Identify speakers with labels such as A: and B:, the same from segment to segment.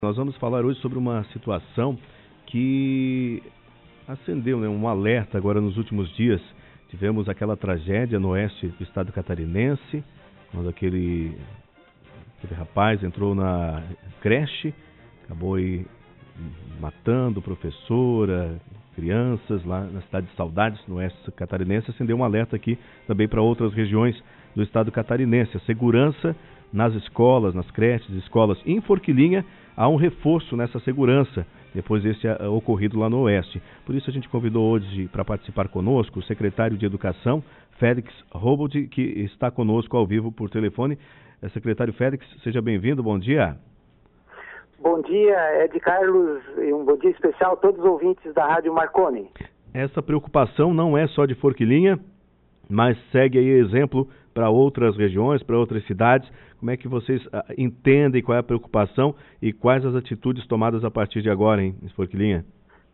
A: Nós vamos falar hoje sobre uma situação que acendeu, um alerta agora nos últimos dias. Tivemos aquela tragédia no oeste do estado catarinense, quando aquele rapaz entrou na creche, acabou aí matando professora, crianças lá na cidade de Saudades, no oeste catarinense. Acendeu um alerta aqui também para outras regiões do estado catarinense. A segurança nas escolas, nas creches, escolas em Forquilinha, há um reforço nessa segurança, depois desse ocorrido lá no Oeste. Por isso a gente convidou hoje para participar conosco o secretário de Educação, Félix Robold, que está conosco ao vivo por telefone. Secretário Félix, seja bem-vindo, bom dia.
B: Bom dia, Ed Carlos, e um bom dia especial a todos os ouvintes da Rádio Marconi.
A: Essa preocupação não é só de Forquilinha, mas segue aí exemplo para outras regiões, para outras cidades. Como é que vocês entendem qual é a preocupação e quais as atitudes tomadas a partir de agora, em Forquilinha?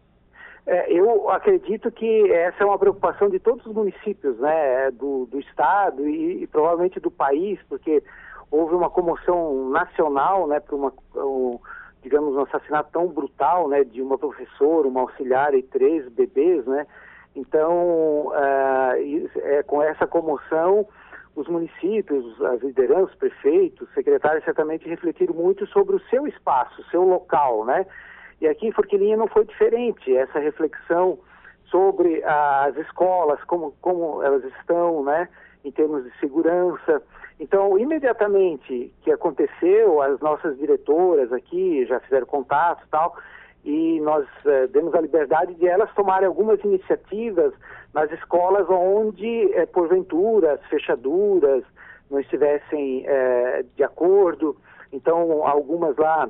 B: Eu acredito que essa é uma preocupação de todos os municípios, né, do estado e provavelmente do país, porque houve uma comoção nacional, né, por digamos, um assassinato tão brutal, né, de uma professora, uma auxiliar e 3 bebês, né. Então, com essa comoção, os municípios, as lideranças, prefeitos, secretários certamente refletiram muito sobre o seu espaço, o seu local, né? E aqui em Forquilinha não foi diferente, essa reflexão sobre as escolas, como elas estão, né, em termos de segurança. Então, imediatamente que aconteceu, as nossas diretoras aqui já fizeram contato e tal, e nós demos a liberdade de elas tomarem algumas iniciativas nas escolas onde, porventura, as fechaduras não estivessem de acordo. Então, algumas lá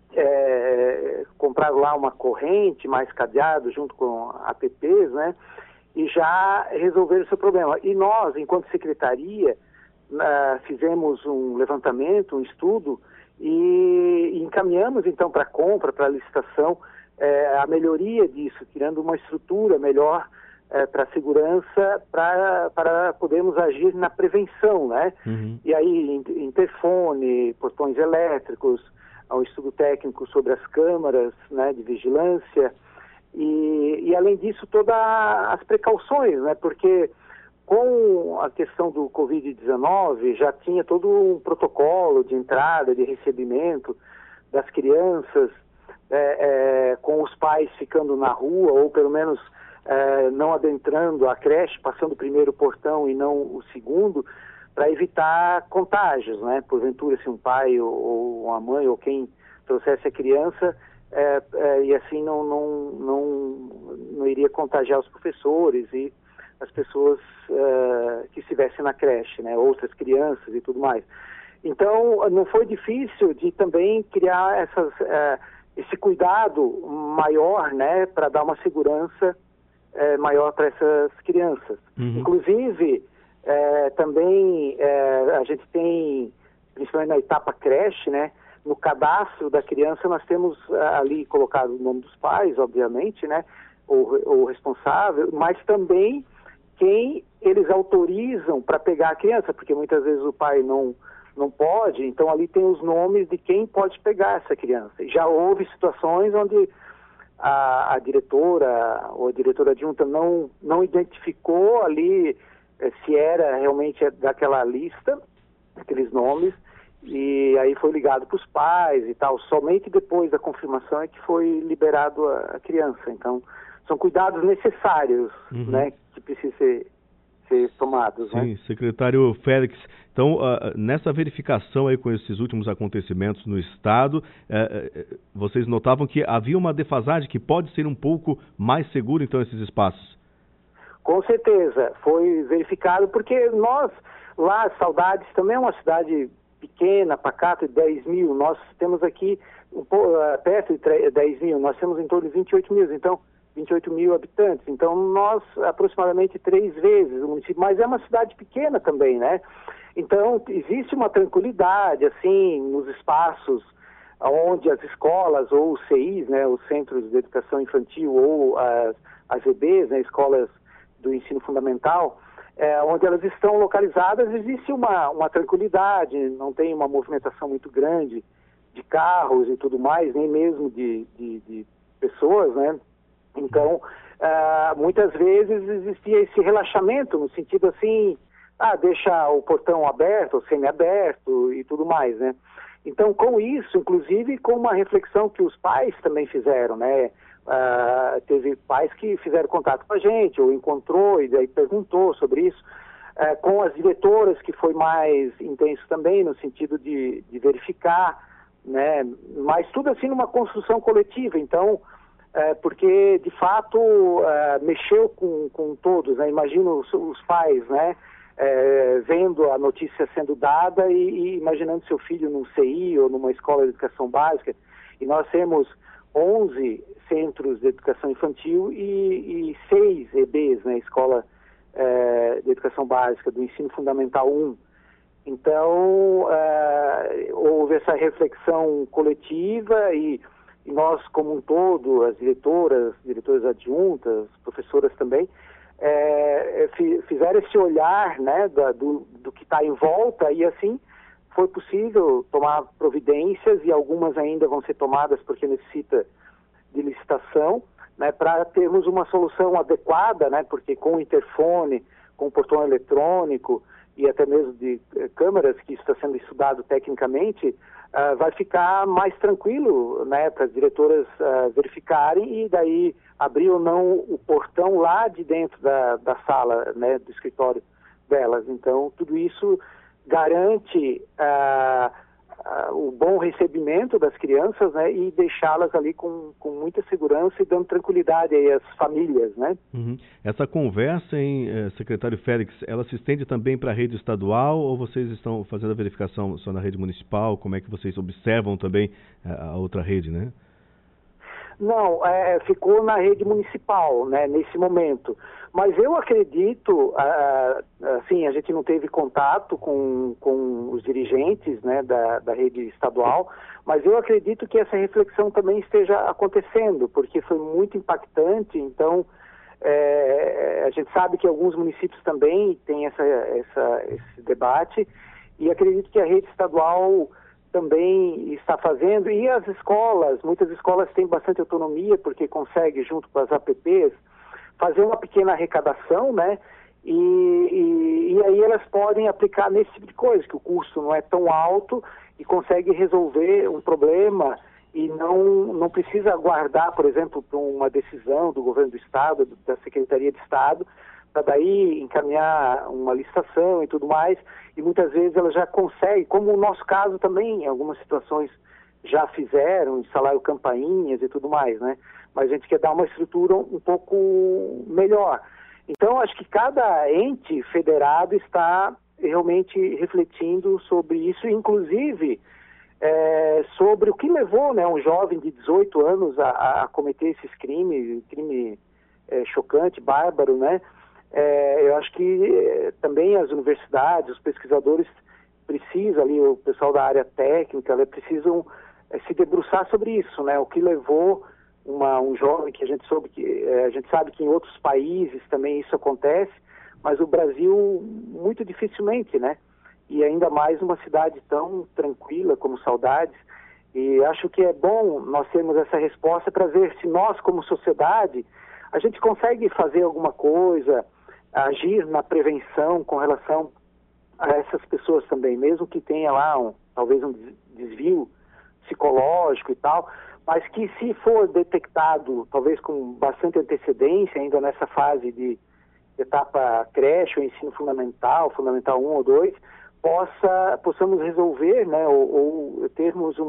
B: compraram lá uma corrente, mais cadeado, junto com apps, né? E já resolveram o seu problema. E nós, enquanto secretaria, fizemos um levantamento, um estudo, e encaminhamos então para compra, para licitação, a melhoria disso, criando uma estrutura melhor para a segurança, para podermos agir na prevenção, né? Uhum. E aí, interfone, portões elétricos, um estudo técnico sobre as câmaras, né, de vigilância, e além disso, todas as precauções, né? Porque com a questão do Covid-19, já tinha todo um protocolo de entrada, de recebimento das crianças, com os pais ficando na rua, ou pelo menos não adentrando a creche, passando o primeiro portão e não o segundo, para evitar contágios, né? Porventura, se um pai ou uma mãe ou quem trouxesse a criança, e assim não iria contagiar os professores e as pessoas que estivessem na creche, né, outras crianças e tudo mais. Então, não foi difícil de também criar esse cuidado maior, né, para dar uma segurança maior para essas crianças. Uhum. Inclusive, também a gente tem, principalmente na etapa creche, né, no cadastro da criança nós temos ali colocado o nome dos pais, obviamente, né, o responsável, mas também quem eles autorizam para pegar a criança, porque muitas vezes o pai não pode, então ali tem os nomes de quem pode pegar essa criança. E já houve situações onde a diretora ou a diretora adjunta não identificou ali se era realmente daquela lista, aqueles nomes, e aí foi ligado para os pais e tal. Somente depois da confirmação é que foi liberado a criança. Então, são cuidados necessários, uhum, né, que precisam ser tomados.
A: Sim,
B: né?
A: Secretário Félix, então, nessa verificação aí com esses últimos acontecimentos no Estado, vocês notavam que havia uma defasagem, que pode ser um pouco mais seguro, então, esses espaços?
B: Com certeza, foi verificado, porque nós, lá, Saudades, também é uma cidade pequena, pacata, de 10 mil, nós temos aqui, perto de 10 mil, nós temos em torno de 28 mil, então, 28 mil habitantes, então nós aproximadamente 3 vezes o município, mas é uma cidade pequena também, né? Então existe uma tranquilidade, assim, nos espaços onde as escolas ou os CIs, né, os Centros de Educação Infantil ou as EBs, né, escolas do ensino fundamental, onde elas estão localizadas, existe uma tranquilidade, não tem uma movimentação muito grande de carros e tudo mais, nem mesmo de pessoas, né? Então, muitas vezes existia esse relaxamento, no sentido assim, deixa o portão aberto, ou semi-aberto e tudo mais, né? Então, com isso, inclusive com uma reflexão que os pais também fizeram, né? Teve pais que fizeram contato com a gente, ou encontrou e daí perguntou sobre isso, com as diretoras, que foi mais intenso também, no sentido de verificar, né? Mas tudo assim numa construção coletiva, então, porque de fato mexeu com todos, né? Imagino os pais, né? Vendo a notícia sendo dada e imaginando seu filho num CI ou numa escola de educação básica, e nós temos 11 centros de educação infantil e 6 EBs, né, Escola de Educação Básica do Ensino Fundamental 1. Então, houve essa reflexão coletiva e nós, como um todo, as diretoras adjuntas, professoras também, fizeram esse olhar, né, do que está em volta, e assim foi possível tomar providências, e algumas ainda vão ser tomadas porque necessita de licitação, né, para termos uma solução adequada, né, porque com o interfone, com o portão eletrônico e até mesmo de câmeras, que isso está sendo estudado tecnicamente, vai ficar mais tranquilo, né, para as diretoras verificarem e daí abrir ou não o portão lá de dentro da sala, né, do escritório delas. Então, tudo isso garante o bom recebimento das crianças, né, e deixá-las ali com muita segurança e dando tranquilidade aí às famílias, né?
A: Uhum. Essa conversa, secretário Félix, ela se estende também para a rede estadual, ou vocês estão fazendo a verificação só na rede municipal? Como é que vocês observam também a outra rede, né?
B: Não, ficou na rede municipal, né, nesse momento. Mas eu acredito, assim, a gente não teve contato com os dirigentes, né, da rede estadual, mas eu acredito que essa reflexão também esteja acontecendo, porque foi muito impactante. Então, a gente sabe que alguns municípios também têm esse debate, e acredito que a rede estadual também está fazendo, e as escolas, muitas escolas têm bastante autonomia, porque conseguem, junto com as APPs, fazer uma pequena arrecadação, né, e aí elas podem aplicar nesse tipo de coisa, que o custo não é tão alto e consegue resolver um problema e não precisa aguardar, por exemplo, por uma decisão do governo do Estado, da Secretaria de Estado, para daí encaminhar uma licitação e tudo mais, e muitas vezes ela já consegue, como o nosso caso também, em algumas situações já fizeram, instalaram campainhas e tudo mais, né? Mas a gente quer dar uma estrutura um pouco melhor. Então, acho que cada ente federado está realmente refletindo sobre isso, inclusive sobre o que levou, né, um jovem de 18 anos a cometer esses crimes, crime chocante, bárbaro, né? Eu acho que também as universidades, os pesquisadores precisam, ali, o pessoal da área técnica, precisam se debruçar sobre isso, né? O que levou um jovem, que a gente sabe que em outros países também isso acontece, mas o Brasil muito dificilmente, né? E ainda mais uma cidade tão tranquila como Saudades. E acho que é bom nós termos essa resposta para ver se nós, como sociedade, a gente consegue fazer alguma coisa, agir na prevenção com relação a essas pessoas também, mesmo que tenha lá talvez um desvio psicológico e tal, mas que se for detectado, talvez com bastante antecedência, ainda nessa fase de etapa creche ou ensino fundamental 1 ou 2, possamos resolver, né, ou termos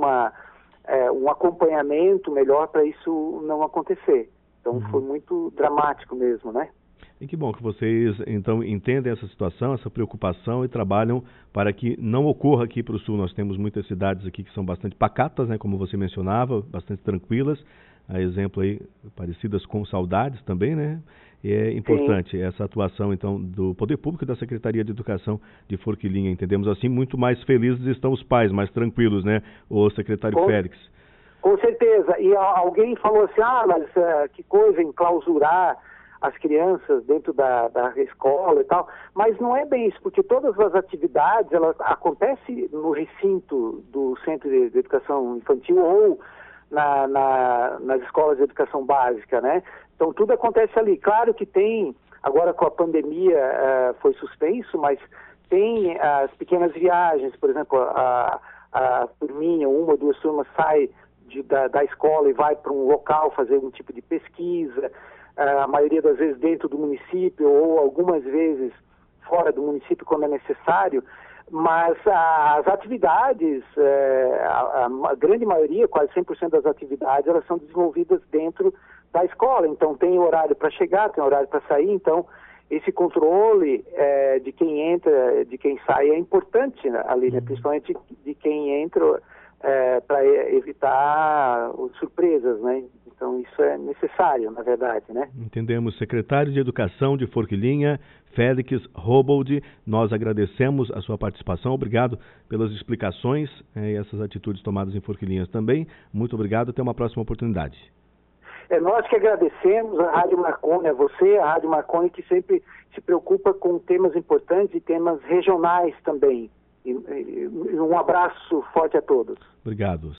B: um acompanhamento melhor para isso não acontecer. Então foi muito dramático mesmo, né?
A: E que bom que vocês, então, entendem essa situação, essa preocupação e trabalham para que não ocorra aqui para o Sul. Nós temos muitas cidades aqui que são bastante pacatas, né, como você mencionava, bastante tranquilas. A exemplo aí, parecidas com Saudades também, né? E é importante essa atuação, então, do Poder Público e da Secretaria de Educação de Forquilinha. Entendemos assim, muito mais felizes estão os pais, mais tranquilos, né, o secretário Félix?
B: Com certeza. E alguém falou assim, mas que coisa enclausurar as crianças dentro da escola e tal, mas não é bem isso, porque todas as atividades, elas acontecem no recinto do Centro de Educação Infantil ou nas escolas de educação básica, né? Então tudo acontece ali. Claro que tem, agora com a pandemia foi suspenso, mas tem as pequenas viagens, por exemplo, a turminha, uma ou duas turmas sai da escola e vai para um local fazer um tipo de pesquisa, a maioria das vezes dentro do município ou algumas vezes fora do município quando é necessário, mas as atividades, a grande maioria, quase 100% das atividades, elas são desenvolvidas dentro da escola, então tem horário para chegar, tem horário para sair, então esse controle de quem entra, de quem sai é importante ali, né? Principalmente de quem entra para evitar surpresas, né? Então isso é necessário, na verdade, né?
A: Entendemos. Secretário de Educação de Forquilinha, Félix Robold, nós agradecemos a sua participação, obrigado pelas explicações e essas atitudes tomadas em Forquilinhas também. Muito obrigado, até uma próxima oportunidade.
B: Nós que agradecemos a Rádio Marconi, a você, a Rádio Marconi, que sempre se preocupa com temas importantes e temas regionais também. E um abraço forte a todos.
A: Obrigado.